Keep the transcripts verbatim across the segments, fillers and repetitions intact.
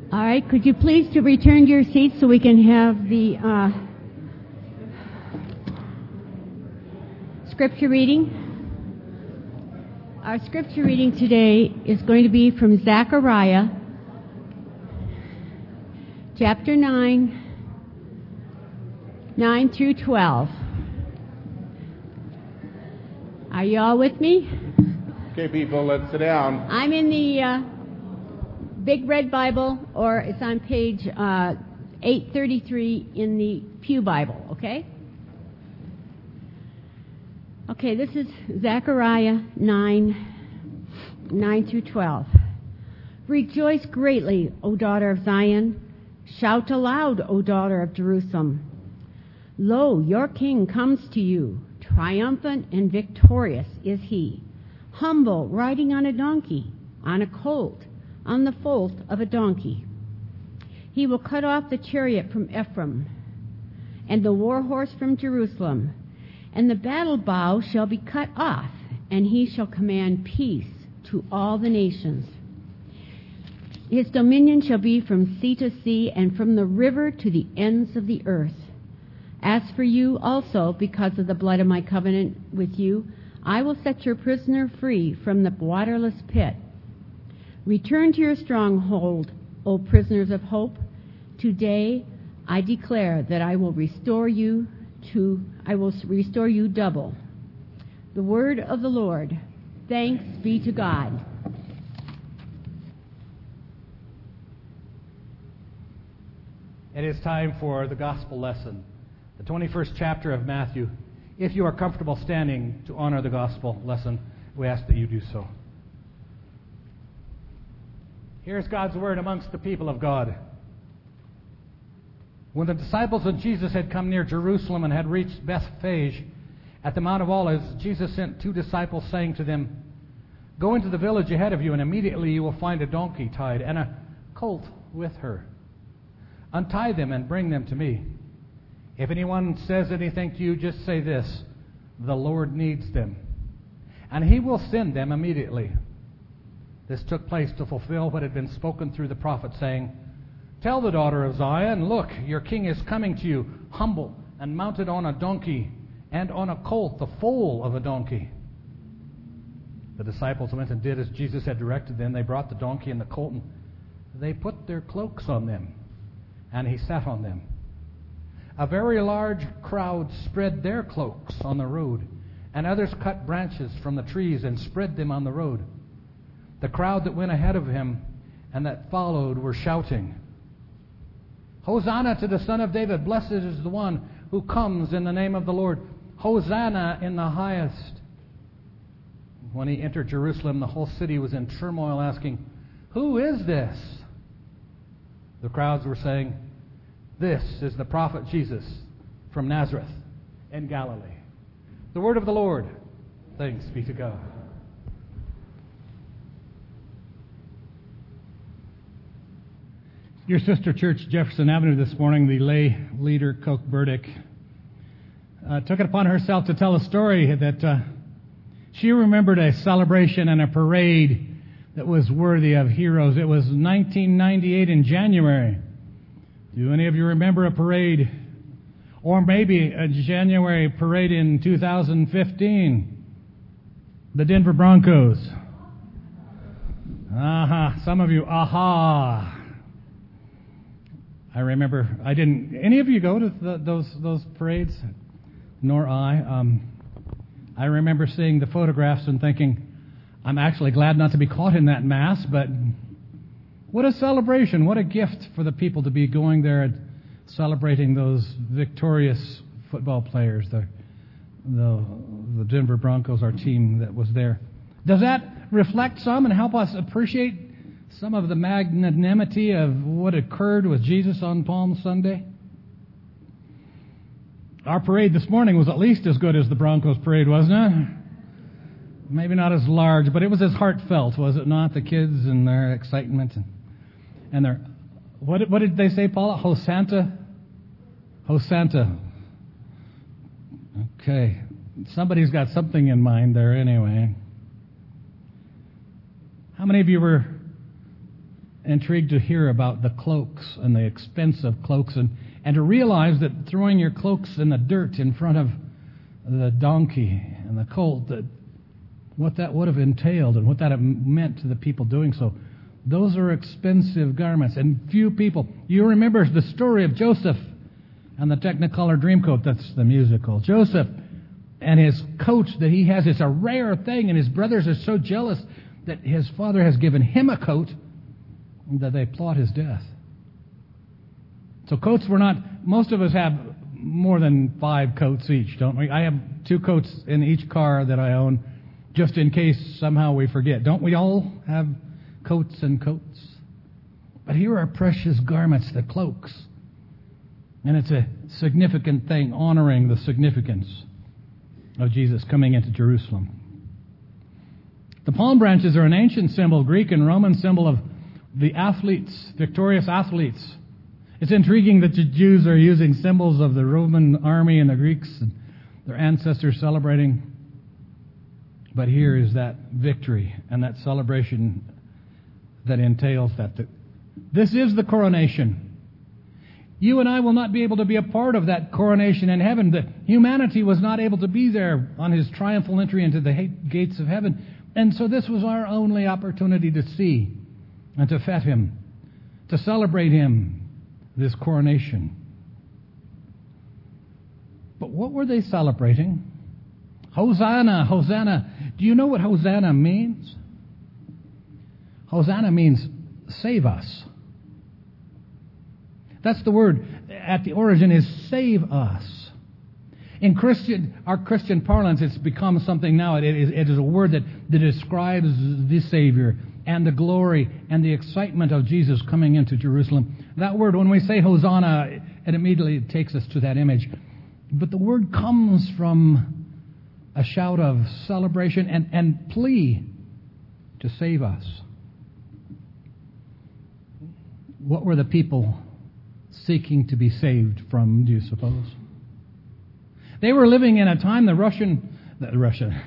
All right, could you please to return to your seats so we can have the uh, scripture reading? Our scripture reading today is going to be from Zechariah, chapter nine, nine through twelve. Are you all with me? Okay, people, let's sit down. I'm in the uh, Big Red Bible, or it's on page uh, eight thirty-three in the Pew Bible, okay? Okay, this is Zechariah nine, nine through twelve. Rejoice greatly, O daughter of Zion. Shout aloud, O daughter of Jerusalem. Lo, your king comes to you. Triumphant and victorious is he. Humble, riding on a donkey, on a colt, on the foal of a donkey. He will cut off the chariot from Ephraim, and the war horse from Jerusalem. And the battle bow shall be cut off, and he shall command peace to all the nations. His dominion shall be from sea to sea, and from the river to the ends of the earth. As for you also, because of the blood of my covenant with you, I will set your prisoner free from the waterless pit. Return to your stronghold, O prisoners of hope. Today I declare that I will restore you to I will restore you double. The word of the Lord. Thanks be to God. It is time for the gospel lesson, the twenty-first chapter of Matthew. If you are comfortable standing to honor the gospel lesson, we ask that you do so. Here's God's word amongst the people of God. When the disciples of Jesus had come near Jerusalem and had reached Bethphage at the Mount of Olives, Jesus sent two disciples, saying to them, Go into the village ahead of you, and immediately you will find a donkey tied and a colt with her. Untie them and bring them to me. If anyone says anything to you, just say this, the Lord needs them, and he will send them immediately. This took place to fulfill what had been spoken through the prophet, saying, Tell the daughter of Zion, look, your king is coming to you, humble and mounted on a donkey, and on a colt, the foal of a donkey. The disciples went and did as Jesus had directed them. They brought the donkey and the colt, and they put their cloaks on them, and he sat on them. A very large crowd spread their cloaks on the road, and others cut branches from the trees and spread them on the road. The crowd that went ahead of him and that followed were shouting, Hosanna to the Son of David! Blessed is the one who comes in the name of the Lord. Hosanna in the highest. When he entered Jerusalem, the whole city was in turmoil, asking, Who is this? The crowds were saying, This is the prophet Jesus from Nazareth in Galilee. The word of the Lord. Thanks be to God. Your sister church, Jefferson Avenue, this morning, the lay leader, Coke Burdick, uh, took it upon herself to tell a story that uh, she remembered a celebration and a parade that was worthy of heroes. It was nineteen ninety-eight in January. Do any of you remember a parade? Or maybe a January parade in two thousand fifteen? The Denver Broncos. Aha, some of you, aha. I remember, I didn't, any of you go to the, those those parades? Nor I. Um, I remember seeing the photographs and thinking, I'm actually glad not to be caught in that mass, but what a celebration, what a gift for the people to be going there and celebrating those victorious football players, the, the, the Denver Broncos, our team that was there. Does that reflect some and help us appreciate some of the magnanimity of what occurred with Jesus on Palm Sunday? Our parade this morning was at least as good as the Broncos parade, wasn't it? Maybe not as large, but it was as heartfelt, was it not? The kids and their excitement and, and their... What, what did they say, Paula? Hosanna? Hosanna. Okay. Somebody's got something in mind there anyway. How many of you were intrigued to hear about the cloaks and the expense of cloaks, and, and to realize that throwing your cloaks in the dirt in front of the donkey and the colt, that what that would have entailed and what that meant to the people doing so. Those are expensive garments, and few people. You remember the story of Joseph and the Technicolor Dreamcoat. That's the musical. Joseph and his coat that he has is a rare thing, and his brothers are so jealous that his father has given him a coat that they plot his death. So coats were not, most of us have more than five coats each, don't we? I have two coats in each car that I own, just in case somehow we forget. Don't we all have coats and coats? But here are precious garments, the cloaks. And it's a significant thing, honoring the significance of Jesus coming into Jerusalem. The palm branches are an ancient symbol, Greek and Roman symbol of the athletes, victorious athletes. It's intriguing that the Jews are using symbols of the Roman army and the Greeks and their ancestors celebrating. But here is that victory and that celebration that entails that. This is the coronation. You and I will not be able to be a part of that coronation in heaven. The humanity was not able to be there on his triumphal entry into the gates of heaven. And so this was our only opportunity to see and to fet him, to celebrate him, this coronation. But what were they celebrating? Hosanna, Hosanna. Do you know what Hosanna means? Hosanna means save us. That's the word at the origin, is save us. In Christian, our Christian parlance, it's become something now. It is, it is a word that, that describes the Savior and the glory and the excitement of Jesus coming into Jerusalem. That word, when we say Hosanna, it immediately takes us to that image. But the word comes from a shout of celebration and, and plea to save us. What were the people seeking to be saved from, do you suppose? They were living in a time the Russian... The Russian...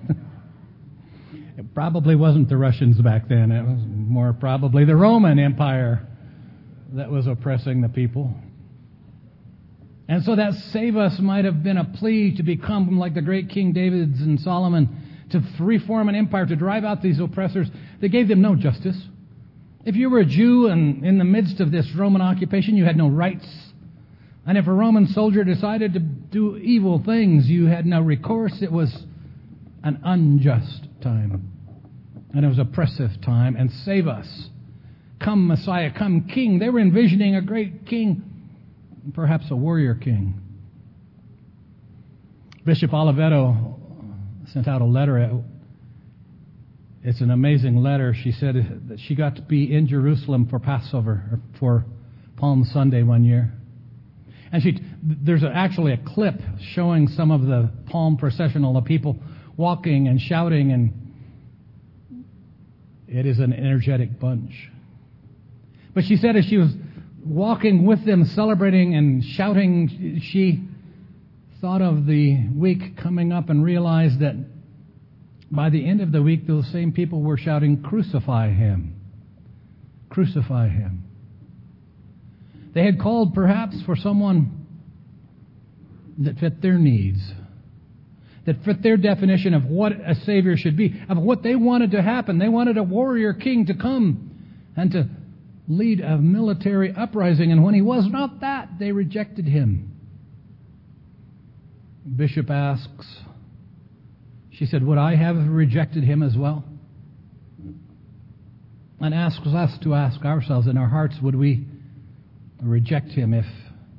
It probably wasn't the Russians back then. It was more probably the Roman Empire that was oppressing the people. And so that save us might have been a plea to become like the great King David and Solomon, to reform an empire, to drive out these oppressors. They gave them no justice. If you were a Jew and in the midst of this Roman occupation, you had no rights. And if a Roman soldier decided to do evil things, you had no recourse. It was an unjust time. And it was oppressive time. And save us. Come Messiah, come King. They were envisioning a great king, perhaps a warrior king. Bishop Oliveto sent out a letter. It's an amazing letter. She said that she got to be in Jerusalem for Passover, or for Palm Sunday one year. And she, there's actually a clip showing some of the palm processional of people walking and shouting, and it is an energetic bunch. But she said as she was walking with them, celebrating and shouting, she thought of the week coming up and realized that by the end of the week, those same people were shouting, "Crucify him! Crucify him!" They had called perhaps for someone that fit their needs, that fit their definition of what a Savior should be, of what they wanted to happen. They wanted a warrior king to come and to lead a military uprising, and when he was not that, they rejected him. Bishop asks, she said, would I have rejected him as well? And asks us to ask ourselves in our hearts, would we reject him if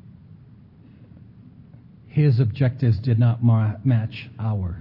his objectives did not ma- match ours?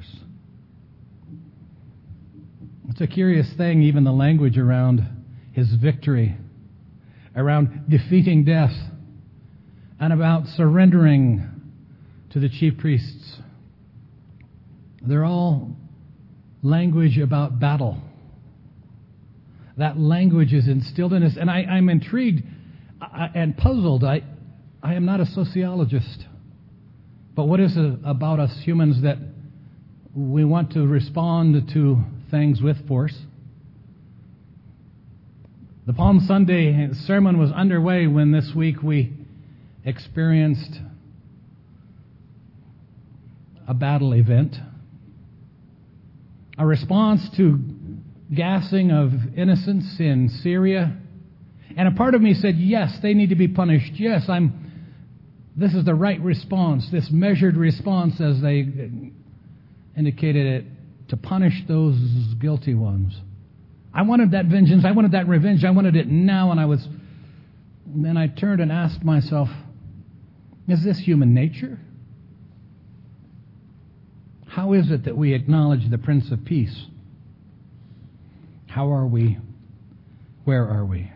It's a curious thing, even the language around his victory, around defeating death, and about surrendering to the chief priests. They're all language about battle. That language is instilled in us. And I, I'm intrigued and puzzled. I, I am not a sociologist. But what is it about us humans that we want to respond to things with force? The Palm Sunday sermon was underway when this week we experienced a battle event, a response to gassing of innocents in Syria. And a part of me said, yes, they need to be punished. Yes, I'm. This is the right response, this measured response as they indicated it, to punish those guilty ones. I wanted that vengeance. I wanted that revenge. I wanted it now. And I was. Then I turned and asked myself, is this human nature? How is it that we acknowledge the Prince of Peace? How are we? Where are we?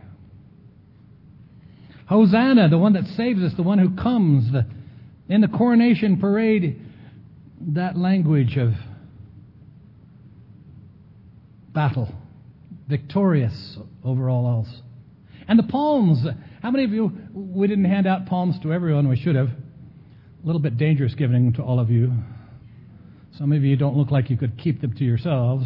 Hosanna, the one that saves us, the one who comes. The, in the coronation parade, that language of battle, victorious over all else. And the palms. How many of you, we didn't hand out palms to everyone, we should have. A little bit dangerous giving them to all of you. Some of you don't look like you could keep them to yourselves.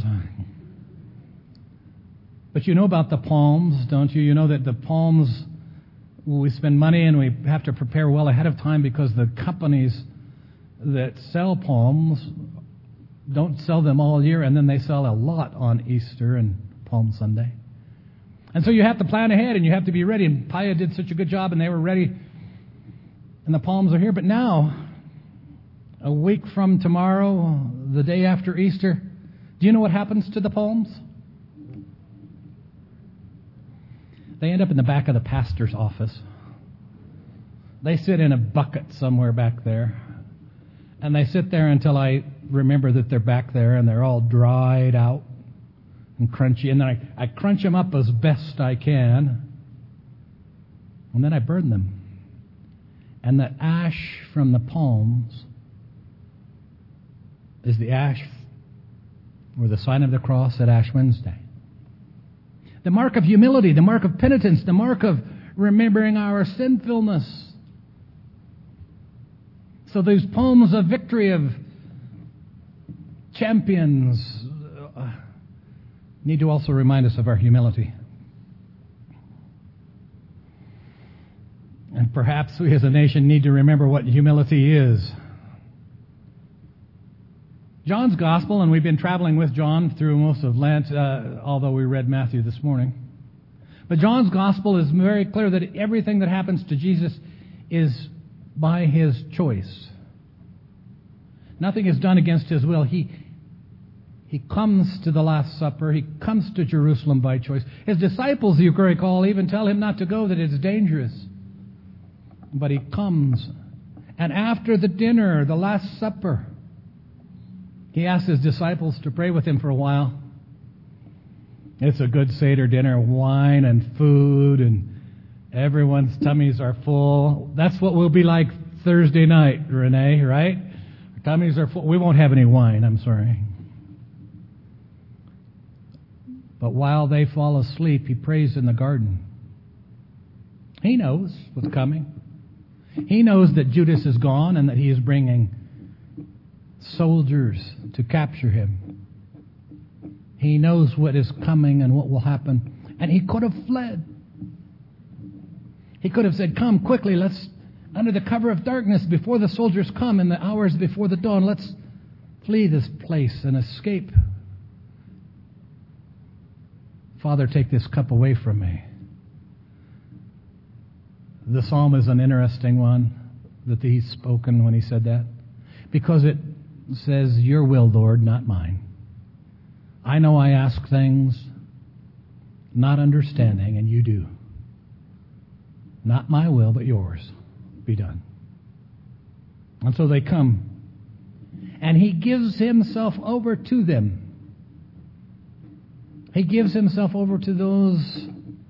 But you know about the palms, don't you? You know that the palms, we spend money and we have to prepare well ahead of time because the companies that sell palms don't sell them all year, and then they sell a lot on Easter and Palm Sunday. And so you have to plan ahead and you have to be ready. And Paya did such a good job and they were ready. And the palms are here. But now, a week from tomorrow, the day after Easter, do you know what happens to the palms? They end up in the back of the pastor's office. They sit in a bucket somewhere back there. And they sit there until I remember that they're back there and they're all dried out and crunchy. And then I, I crunch them up as best I can. And then I burn them. And the ash from the palms is the ash or the sign of the cross at Ash Wednesday. The mark of humility, the mark of penitence, the mark of remembering our sinfulness. So these palms of victory of champions uh, need to also remind us of our humility. And perhaps we as a nation need to remember what humility is. John's Gospel, and we've been traveling with John through most of Lent, uh, although we read Matthew this morning. But John's Gospel is very clear that everything that happens to Jesus is by His choice. Nothing is done against His will. He, he comes to the Last Supper. He comes to Jerusalem by choice. His disciples, you can recall, even tell Him not to go, that it's dangerous. But He comes. And after the dinner, the Last Supper, He asks His disciples to pray with Him for a while. It's a good Seder dinner, wine and food, and everyone's tummies are full. That's what we'll be like Thursday night, Renee, right? Our tummies are full. We won't have any wine, I'm sorry. But while they fall asleep, He prays in the garden. He knows what's coming. He knows that Judas is gone and that he is bringing soldiers to capture Him. He knows what is coming and what will happen. And He could have fled. He could have said, come quickly, let's, under the cover of darkness, before the soldiers come in the hours before the dawn, let's flee this place and escape. Father, take this cup away from me. The psalm is an interesting one that He's spoken when He said that, because it says, your will, Lord, not mine. I know I ask things not understanding, and You do. Not my will, but Yours be done. And so they come, and He gives Himself over to them. He gives Himself over to those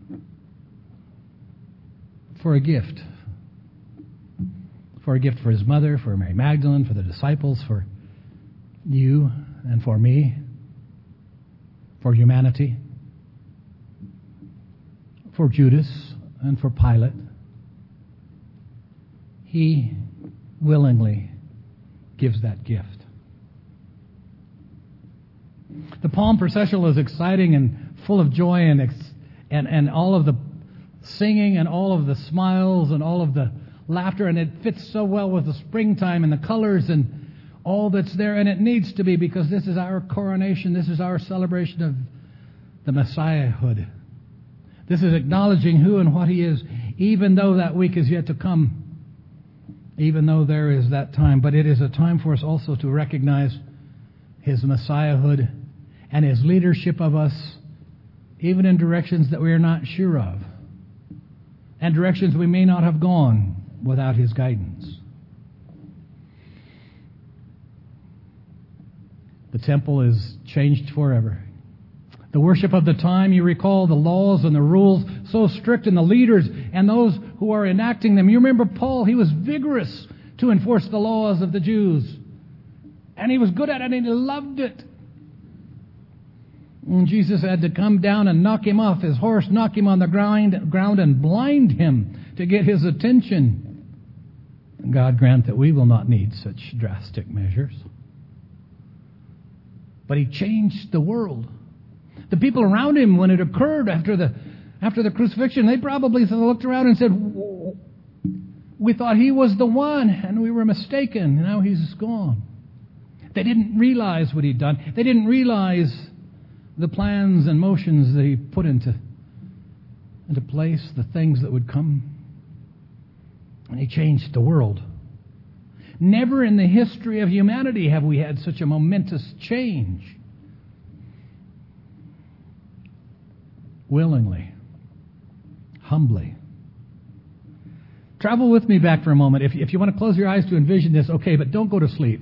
for a gift. For a gift for His mother, for Mary Magdalene, for the disciples, for you and for me, for humanity, for Judas and for Pilate. He willingly gives that gift. The Palm processional is exciting and full of joy and ex- and, and all of the singing and all of the smiles and all of the laughter, and it fits so well with the springtime and the colors and all that's there, and it needs to be, because this is our coronation. This is our celebration of the Messiahhood. This is acknowledging who and what He is, even though that week is yet to come, even though there is that time. But it is a time for us also to recognize His Messiahhood and His leadership of us, even in directions that we are not sure of, and directions we may not have gone without His guidance. The temple is changed forever. The worship of the time, you recall the laws and the rules, so strict, and the leaders and those who are enacting them. You remember Paul, he was vigorous to enforce the laws of the Jews. And he was good at it, and he loved it. And Jesus had to come down and knock him off his horse, knock him on the ground, ground and blind him to get his attention. God grant that we will not need such drastic measures. But He changed the world. The people around Him, when it occurred after the after the crucifixion, they probably looked around and said, "We thought He was the one, and we were mistaken. Now He's gone." They didn't realize what He'd done. They didn't realize the plans and motions that He put into, into place, the things that would come. And He changed the world. Never in the history of humanity have we had such a momentous change. Willingly, humbly. Travel with me back for a moment. If, if you want to close your eyes to envision this, okay, but don't go to sleep.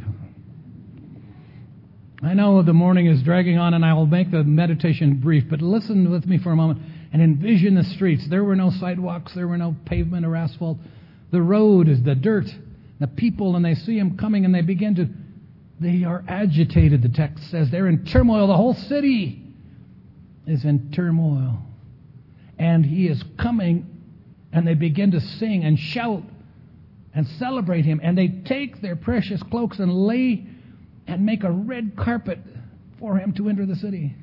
I know the morning is dragging on, and I will make the meditation brief, but listen with me for a moment and envision the streets. There were no sidewalks. There were no pavement or asphalt. The road is the dirt. The people, and they see Him coming, and they begin to, they are agitated, the text says. They're in turmoil. The whole city is in turmoil. And He is coming, and they begin to sing and shout and celebrate Him. And they take their precious cloaks and lay and make a red carpet for Him to enter the city.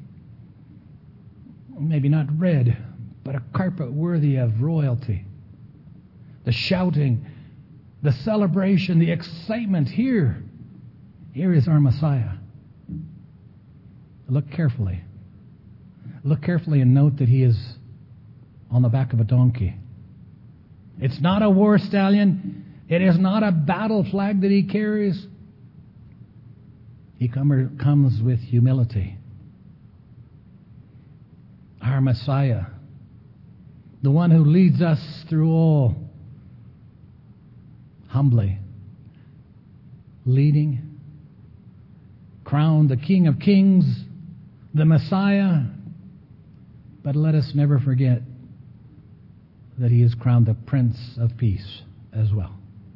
Maybe not red, but a carpet worthy of royalty. The shouting, the celebration, the excitement. Here, here is our Messiah. Look carefully. Look carefully and note that He is on the back of a donkey. It's not a war stallion. It is not a battle flag that He carries. He come, comes with humility. Our Messiah, the one who leads us through all, humbly, leading, crowned the King of Kings, the Messiah. But let us never forget that He is crowned the Prince of Peace as well.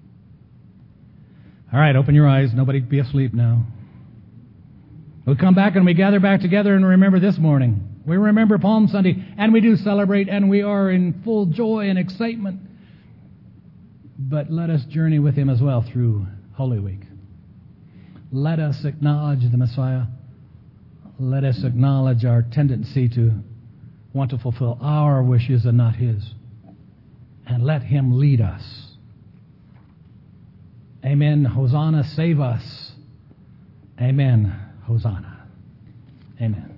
All right, open your eyes. Nobody be asleep now. We come back and we gather back together and remember this morning. We remember Palm Sunday, and we do celebrate, and we are in full joy and excitement. But let us journey with Him as well through Holy Week. Let us acknowledge the Messiah. Let us acknowledge our tendency to want to fulfill our wishes and not His. And let Him lead us. Amen. Hosanna, save us. Amen. Hosanna. Amen.